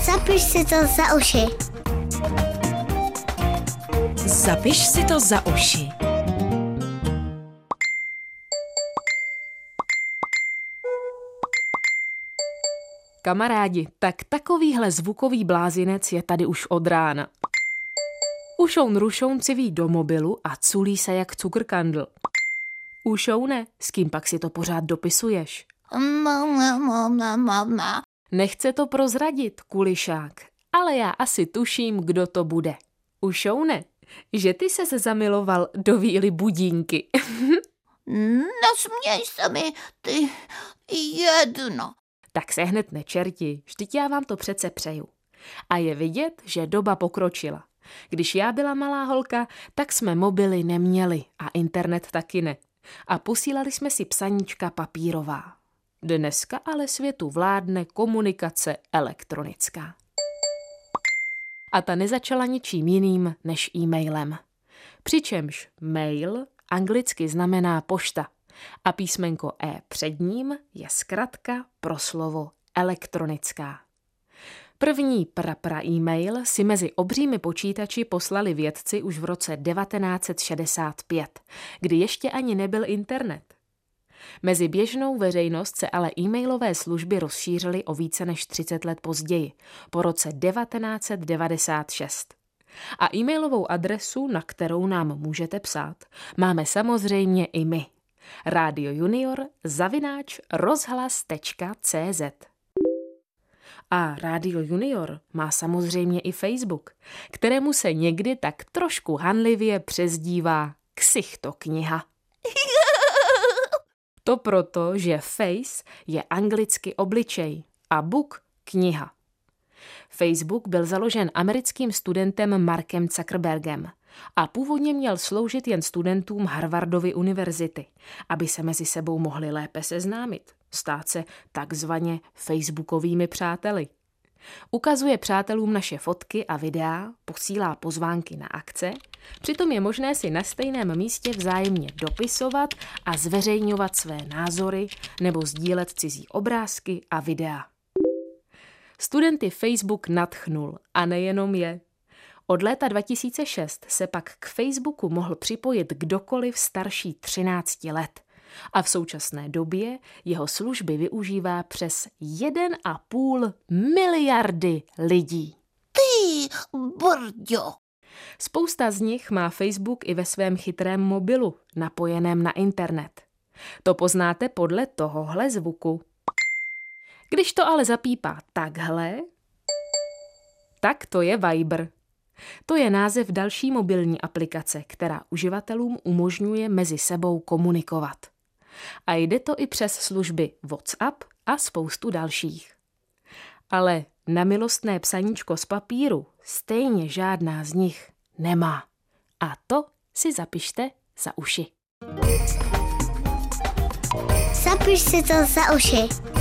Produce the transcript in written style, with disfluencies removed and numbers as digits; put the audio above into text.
Zapiš si to za uši. Zapiš si to za uši. Kamarádi, tak takovýhle zvukový blázinec je tady už od rána. Ušoun rušoun civí do mobilu a culí se jak cukrkandl. Ušoune, s kým pak si to pořád dopisuješ? Nechce to prozradit, kulišák, ale já asi tuším, kdo to bude. Ušoune, že ty se zamiloval do Víly Budínky. Nasměj se mi, ty jedno. Tak se hned nečerti, vždyť já vám to přece přeju. A je vidět, že doba pokročila. Když já byla malá holka, tak jsme mobily neměli a internet taky ne. A posílali jsme si psaníčka papírová. Dneska ale světu vládne komunikace elektronická. A ta nezačala ničím jiným než e-mailem. Přičemž mail anglicky znamená pošta a písmenko E před ním je zkratka pro slovo elektronická. První prapra e-mail si mezi obřími počítači poslali vědci už v roce 1965, kdy ještě ani nebyl internet. Mezi běžnou veřejnost se ale e-mailové služby rozšířily o více než 30 let později, po roce 1996. A e-mailovou adresu, na kterou nám můžete psát, máme samozřejmě i my. radiojunior@rozhlas.cz. A Radio Junior má samozřejmě i Facebook, kterému se někdy tak trošku hanlivě přezdívá ksichtokniha. To proto, že face je anglicky obličej a book kniha. Facebook byl založen americkým studentem Markem Zuckerbergem a původně měl sloužit jen studentům Harvardovy univerzity, aby se mezi sebou mohli lépe seznámit, stát se takzvaně facebookovými přáteli. Ukazuje přátelům naše fotky a videa, posílá pozvánky na akce, přitom je možné si na stejném místě vzájemně dopisovat a zveřejňovat své názory nebo sdílet cizí obrázky a videa. Studenty Facebook nadchnul a nejenom je. Od léta 2006 se pak k Facebooku mohl připojit kdokoliv starší 13 let a v současné době jeho služby využívá přes 1,5 miliardy lidí. Ty brďo. Spousta z nich má Facebook i ve svém chytrém mobilu, napojeném na internet. To poznáte podle tohohle zvuku. Když to ale zapípá takhle, tak to je Viber. To je název další mobilní aplikace, která uživatelům umožňuje mezi sebou komunikovat. A jde to i přes služby WhatsApp a spoustu dalších. Ale na milostné psaníčko z papíru stejně žádná z nich nemá. A to si zapište za uši. Zapiš si to za uši.